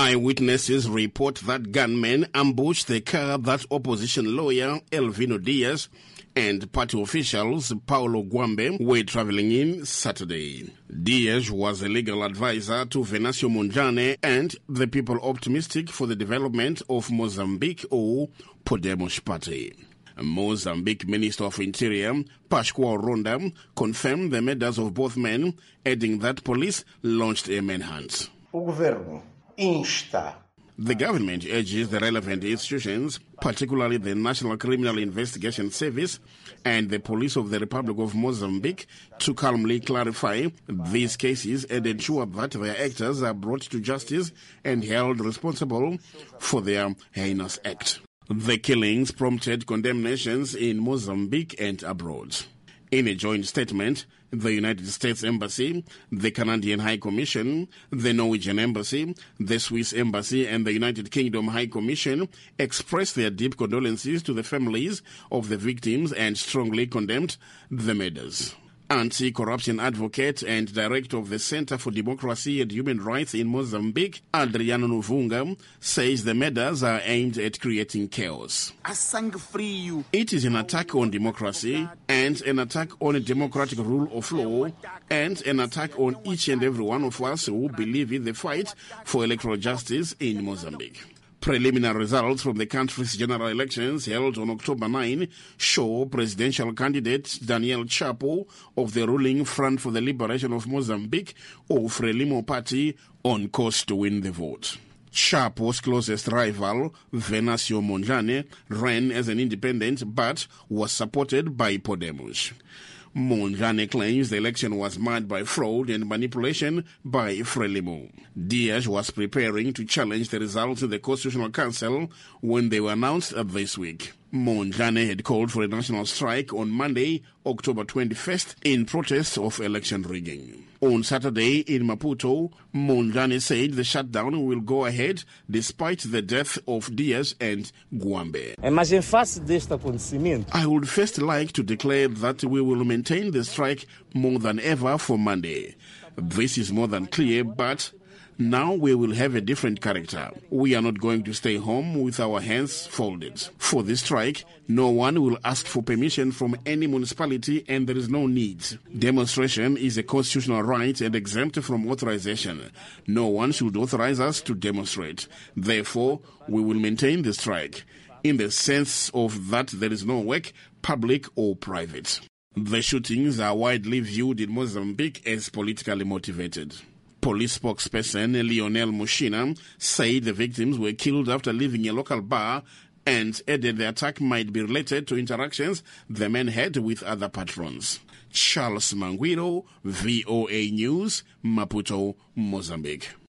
Eyewitnesses report that gunmen ambushed the car that opposition lawyer Elvino Dias and party officials Paulo Guambe were traveling in Saturday. Dias was a legal advisor to Venancio Mondlane and the People Optimistic for the Development of Mozambique, or Podemos party. Mozambique Minister of Interior, Pascoal Ronda, confirmed the murders of both men, adding that police launched a manhunt. The government urges the relevant institutions, particularly the National Criminal Investigation Service and the Police of the Republic of Mozambique, to calmly clarify these cases and ensure that their actors are brought to justice and held responsible for their heinous act. The killings prompted condemnations in Mozambique and abroad. In a joint statement, the United States Embassy, the Canadian High Commission, the Norwegian Embassy, the Swiss Embassy and the United Kingdom High Commission expressed their deep condolences to the families of the victims and strongly condemned the murders. Anti-corruption advocate and director of the Center for Democracy and Human Rights in Mozambique, Adriano Novunga, says the murders are aimed at creating chaos. It is an attack on democracy and an attack on a democratic rule of law and an attack on each and every one of us who believe in the fight for electoral justice in Mozambique. Preliminary results from the country's general elections held on October 9 show presidential candidate Daniel Chapo of the ruling Front for the Liberation of Mozambique, or Frelimo party, on course to win the vote. Chapo's closest rival, Venancio Mondlane, ran as an independent but was supported by Podemos. Mondlane claims the election was marred by fraud and manipulation by Frelimo. Dias was preparing to challenge the results in the Constitutional Council when they were announced this week. Mondlane had called for a national strike on Monday, October 21st, in protest of election rigging. On Saturday in Maputo, Mondlane said the shutdown will go ahead despite the death of Dias and Guambe. I would first like to declare that we will maintain the strike more than ever for Monday. This is more than clear, but now we will have a different character. We are not going to stay home with our hands folded. For this strike, no one will ask for permission from any municipality and there is no need. Demonstration is a constitutional right and exempt from authorization. No one should authorize us to demonstrate. Therefore, we will maintain the strike, in the sense of that there is no work, public or private. The shootings are widely viewed in Mozambique as politically motivated. Police spokesperson Lionel Mushina said the victims were killed after leaving a local bar and added the attack might be related to interactions the men had with other patrons. Charles Manguiro, VOA News, Maputo, Mozambique.